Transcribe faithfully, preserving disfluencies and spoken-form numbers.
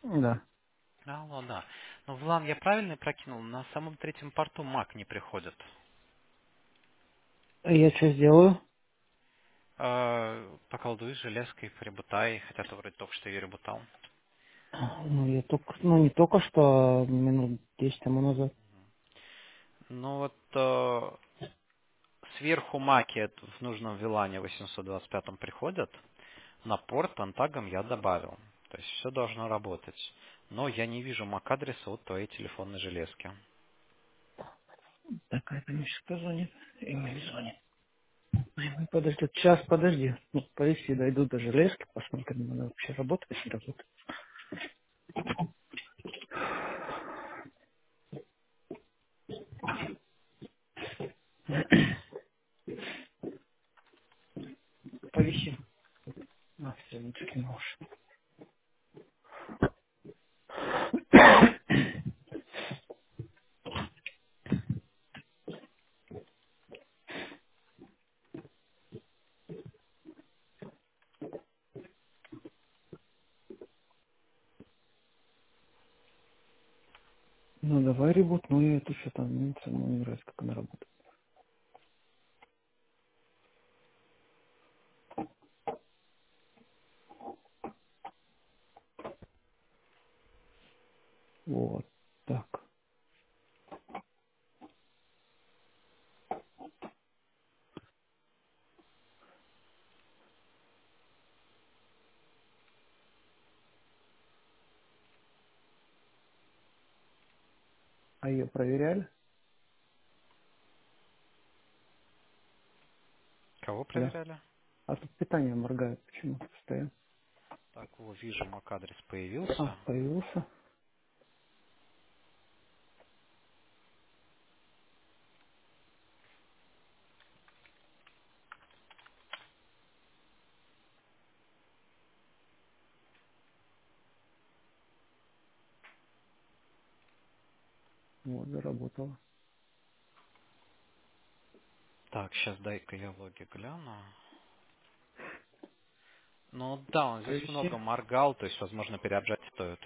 Да. Алло, да. Ну, Влан, я правильно прокинул? На самом третьем порту маг не приходит. А я что сделаю? Э, поколдуй железкой, прибутай, хотя ты вроде только что ее ребутал. Ну, я только, ну, не только что, а минут десять тому назад. Ну вот э, сверху маки в нужном вилане восемьсот двадцать пятом приходят. На порт пантагом я добавил. То есть все должно работать. Но я не вижу мак-адреса от твоей телефонной железки. Так, это мне сейчас звонит. Эмиль звонит. Ой, подожди, час, подожди. Ну, повиси, дойду до железки, посмотрим, она вообще работает, не работает. Повиси. А, все, не скинул уж. Ну, давай ребут, ну, я это что-то, мне самому не нравится, как она работает. Вот, так. А ее проверяли? Кого Да. проверяли? А тут питание моргает почему-то постоянно. Так, вот вижу, мак-адрес А, появился. появился. Вот, заработало. Так, сейчас дай-ка я логи гляну. Ну да, он здесь Повиси. много моргал, то есть, возможно, переобжать стоит.